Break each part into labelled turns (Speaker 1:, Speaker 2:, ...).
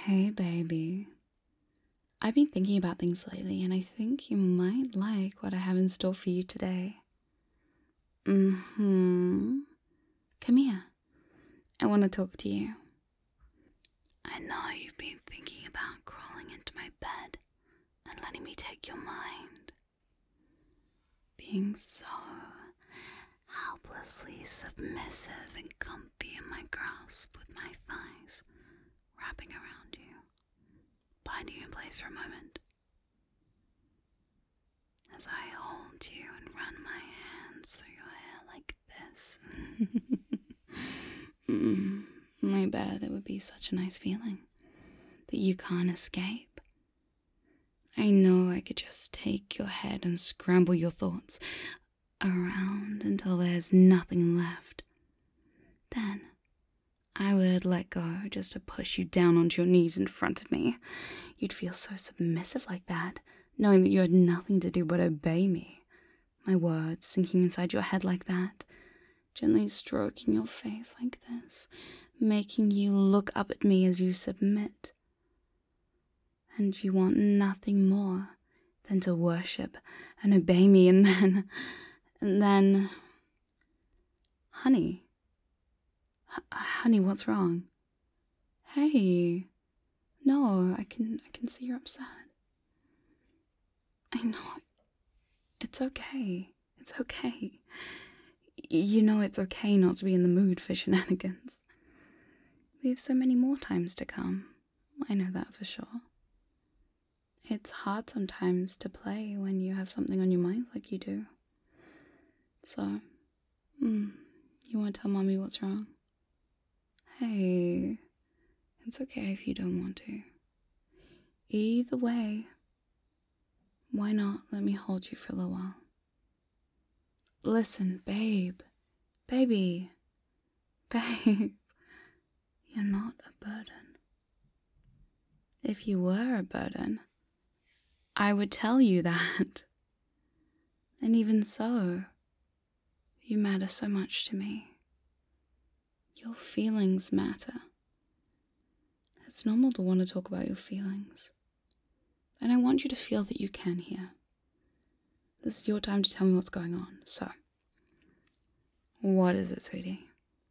Speaker 1: Hey, baby. I've been thinking about things lately, and I think you might like what I have in store for you today. Come here. I want to talk to you. I know you've been thinking about crawling into my bed and letting me take your mind. Being so helplessly submissive and comfy in my grasp with my thighs wrapping around you, binding you in place for a moment. As I hold you and run my hands through your hair like this. I bet it would be such a nice feeling that you can't escape. I know I could just take your head and scramble your thoughts around until there's nothing left. Then I would let go just to push you down onto your knees in front of me. You'd feel so submissive like that, knowing that you had nothing to do but obey me. My words sinking inside your head like that, gently stroking your face like this, making you look up at me as you submit. And you want nothing more than to worship and obey me, and then, honey, what's wrong? Hey, no, I can see you're upset. I know, it's okay. It's okay. You know it's okay not to be in the mood for shenanigans. We have so many more times to come. I know that for sure. It's hard sometimes to play when you have something on your mind like you do. So, you want to tell Mommy what's wrong? Hey, it's okay if you don't want to. Either way, why not let me hold you for a little while? Listen, baby, you're not a burden. If you were a burden, I would tell you that. And even so, you matter so much to me. Your feelings matter. It's normal to want to talk about your feelings. And I want you to feel that you can here. This is your time to tell me what's going on. So, what is it, sweetie?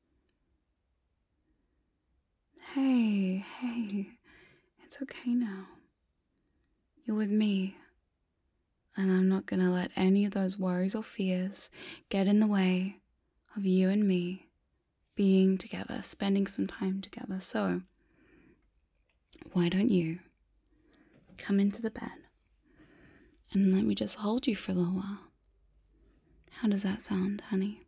Speaker 1: Hey, it's okay now. You're with me. And I'm not going to let any of those worries or fears get in the way of you and me being together, spending some time together. So, why don't you come into the bed and let me just hold you for a little while? How does that sound, honey?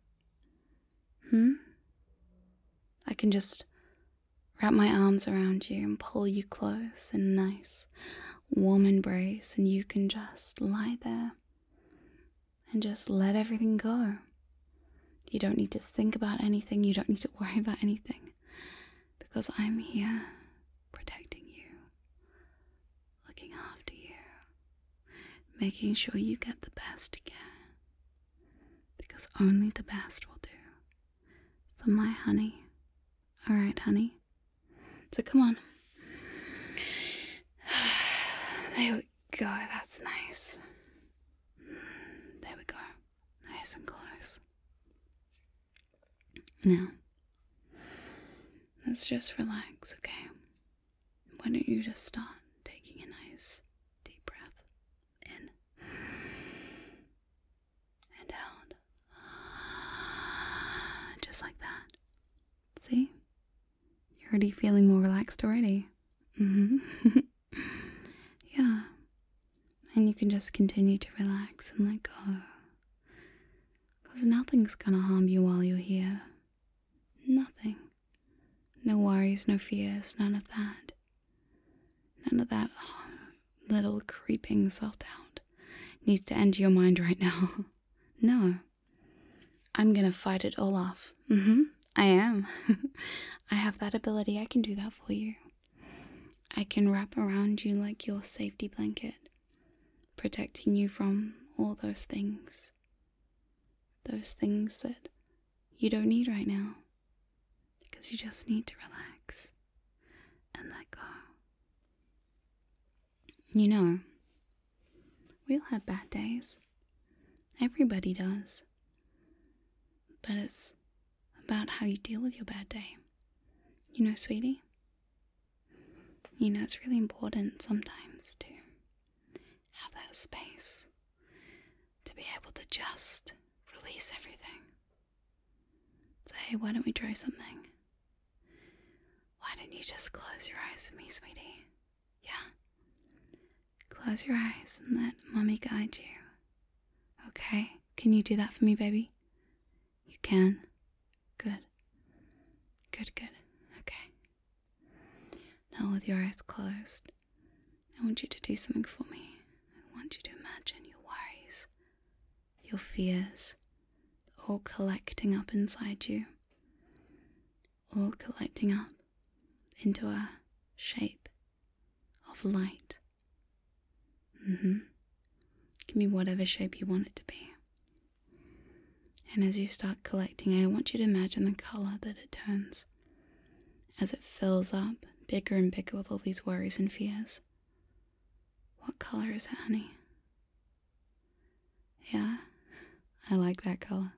Speaker 1: I can just wrap my arms around you and pull you close in a nice warm embrace, and you can just lie there and just let everything go. You don't need to think about anything. You don't need to worry about anything, because I'm here protecting you, looking after you, making sure you get the best care, because only the best will do for my honey. All right, honey? So come on. There we go, that's nice. There we go, nice and close. Now, let's just relax, okay? Why don't you just start taking a nice deep breath in and out. Just like that. See? You're already feeling more relaxed already. Yeah. And you can just continue to relax and let go. Because nothing's gonna harm you while you're here. Nothing. No worries, no fears, none of that. None of that little creeping self-doubt needs to enter your mind right now. No. I'm gonna fight it all off. I am. I have that ability. I can do that for you. I can wrap around you like your safety blanket, protecting you from all those things. Those things that you don't need right now. Because you just need to relax and let go. You know, we all have bad days. Everybody does. But it's about how you deal with your bad day. You know, sweetie? You know, it's really important sometimes to have that space to be able to just release everything. So, hey, why don't we try something? Why don't you just close your eyes for me, sweetie? Yeah? Close your eyes and let Mommy guide you. Okay? Can you do that for me, baby? You can? Good. Good, good. Okay. Now with your eyes closed, I want you to do something for me. I want you to imagine your worries, your fears, all collecting up inside you. All collecting up into a shape of light. Give me whatever shape you want it to be. And as you start collecting, I want you to imagine the color that it turns as it fills up bigger and bigger with all these worries and fears. What color is it, honey? Yeah, I like that color.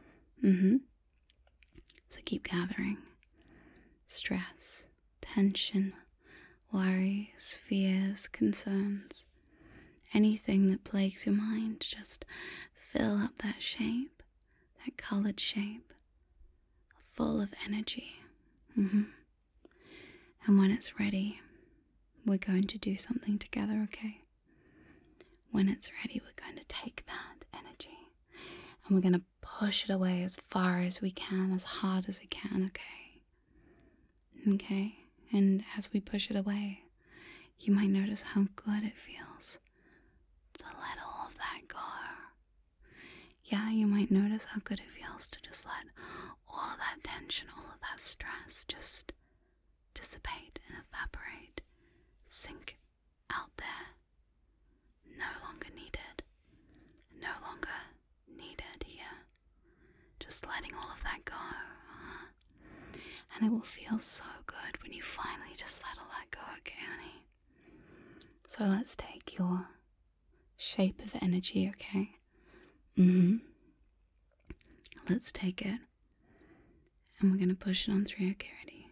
Speaker 1: So keep gathering. Stress, tension, worries, fears, concerns, anything that plagues your mind, just fill up that shape, that colored shape, full of energy. And when it's ready, we're going to do something together, okay? When it's ready, we're going to take that energy and we're going to push it away as far as we can, as hard as we can, okay? Okay? And as we push it away, you might notice how good it feels to let all of that go. Yeah, you might notice how good it feels to just let all of that tension, all of that stress just dissipate and evaporate, sink out there. No longer needed. No longer needed here. Just letting all of that go. And it will feel so good when you finally just let all that go, okay, honey? So let's take your shape of energy, okay? Let's take it. And we're going to push it on through. Okay, ready?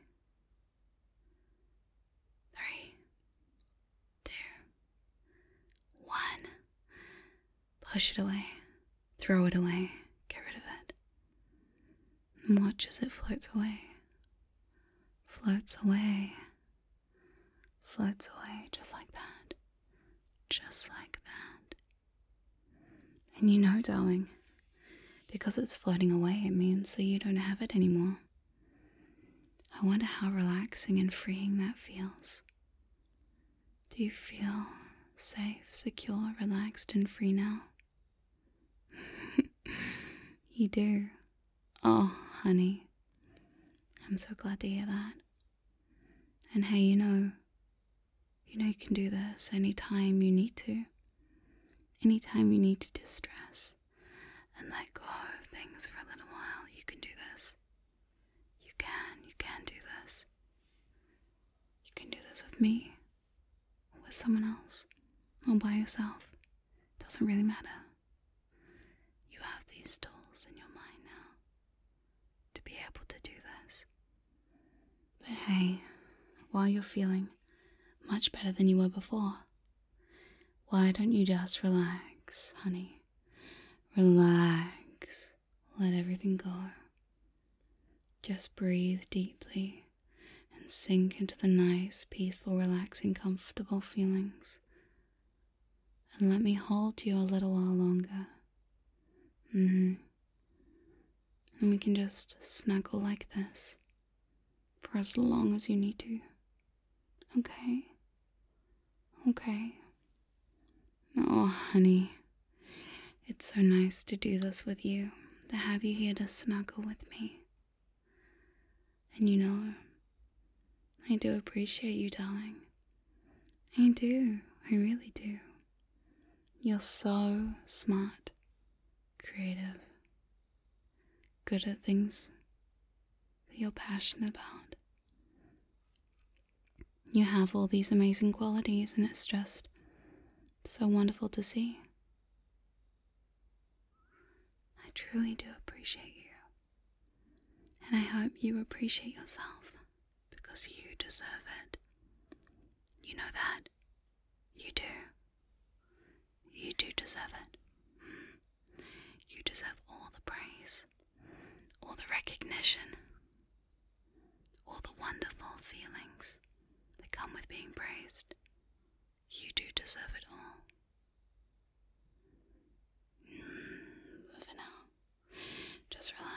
Speaker 1: 3, 2, 1. Push it away. Throw it away. Get rid of it. And watch as it floats away. Floats away. Floats away just like that. Just like that. And you know, darling, because it's floating away, it means that you don't have it anymore. I wonder how relaxing and freeing that feels. Do you feel safe, secure, relaxed, and free now? You do? Oh, honey. I'm so glad to hear that. And hey, you know you can do this anytime you need to. Anytime you need to distress and let go of things for a little while, you can do this. You can do this. You can do this with me, or with someone else, or by yourself. It doesn't really matter. You have these tools in your mind now to be able to do this. But hey, while you're feeling much better than you were before, why don't you just relax, honey? Relax. Let everything go. Just breathe deeply and sink into the nice, peaceful, relaxing, comfortable feelings. And let me hold you a little while longer. And we can just snuggle like this for as long as you need to. Okay? Okay. Oh, honey. It's so nice to do this with you, to have you here to snuggle with me. And you know, I do appreciate you, darling. I do. I really do. You're so smart, creative, good at things that you're passionate about. You have all these amazing qualities, and it's just So wonderful to see. I truly do appreciate you. And I hope you appreciate yourself, because you deserve it. You know that? You do. You do deserve it. You deserve all the praise, all the recognition, all the wonderful feelings that come with being praised. You do deserve it all. But for now, just relax.